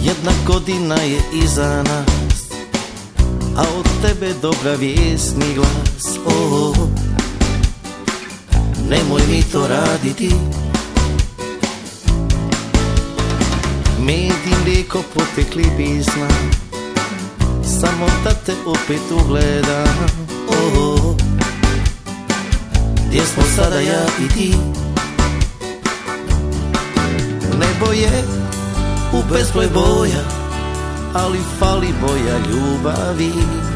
Jedna godina je iza nas, a od tebe dobra vijest ni glas. Nemoj mi to raditi. Med i mlijeko potekli pisma, samo da te opet ugledam. Gdje smo sada ja i ti? Nebo je u bezbroj boja, ali fali boja ljubavi.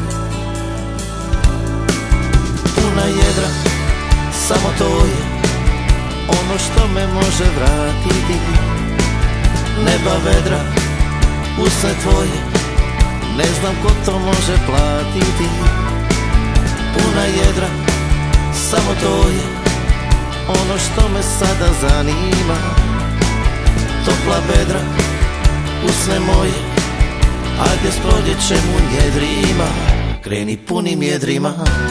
Puna jedra, samo to je ono što me može vratiti. Neba vedra, usne tvoje, ne znam ko to može platiti. Puna jedra, samo to je ono što me sada zanima. Topla bedra, usne moje, ajde s proljećem u njedrima, kreni punim jedrima.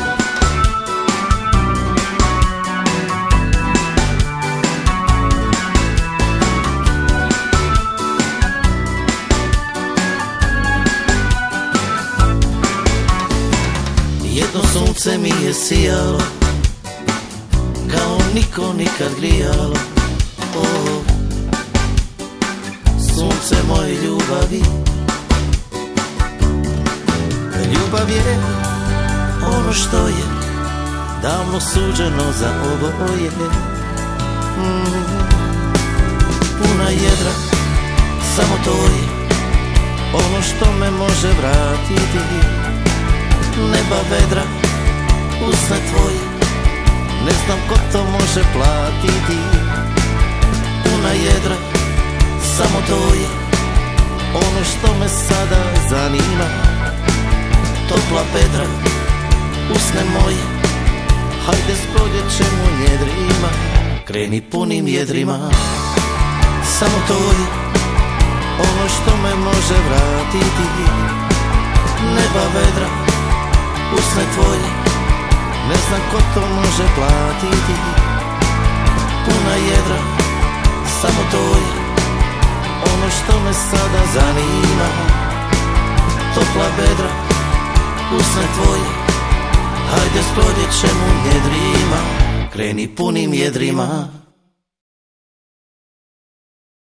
Jedno sunce mi je sijalo, kao niko nikad grijalo. Sunce moje ljubavi. Ljubav je ono što je davno suđeno za oboje. Puna jedra, samo to je ono što me može vratiti. Neba vedra, usne tvoje, ne znam ko to može platiti. Puna jedra, samo to je ono što me sada zanima. Topla bedra, usne moje, hajde s proljećem u njedrima, kreni punim jedrima. Samo to je ono što me može vratiti. Neba vedra, usne tvoje, ne znam ko to može platiti. Puna jedra, samo to je ono što me sada zanima. Topla bedra, usne tvoje, hajde s proljećem u njedrima, kreni punim jedrima.